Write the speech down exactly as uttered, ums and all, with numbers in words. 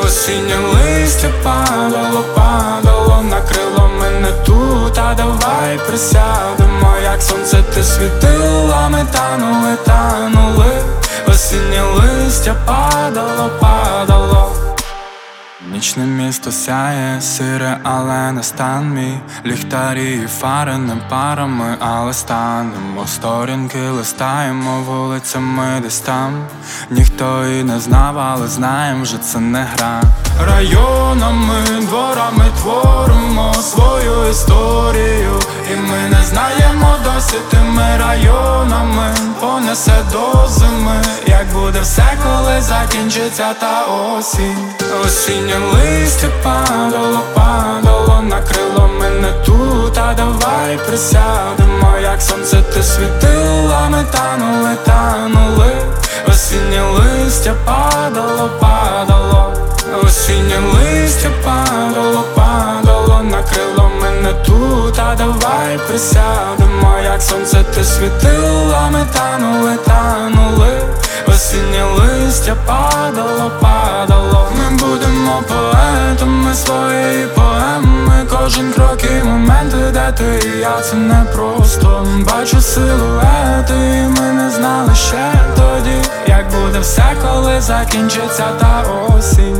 Осіннє листя падало, падало, накрило мене тут, а давай присядемо. Як сонце ти світила, ми танули, танули. Осіннє листя падало, падало. Нічне місто сяє, сире, але не стан мій. Ліхтарі і фари не парами, але станемо. Сторінки листаємо вулицями десь там. Ніхто і не знав, але знаєм, вже це не гра. Районами, дворами творимо свою історію, і ми не знаємо досі тими районами. Понесе до зими, як буде все, коли закінчиться та осінь. Осіннє листя падало, падало, накрило мене тут, а давай присядемо. Як сонце ти світила, ми танули, танули. Осіннє листя падало, падало. Осіннє листя падало, падало, накрило мене тут, а давай присядемо. Як сонце ти світила, ми танули, танули. Осіннє листя падало, падало. Ми будемо поетами своєї поеми. Кожен крок і моменти, де ти і я, це не просто. Бачу силуети, і ми не знали ще тоді, як буде все, коли закінчиться та осінь.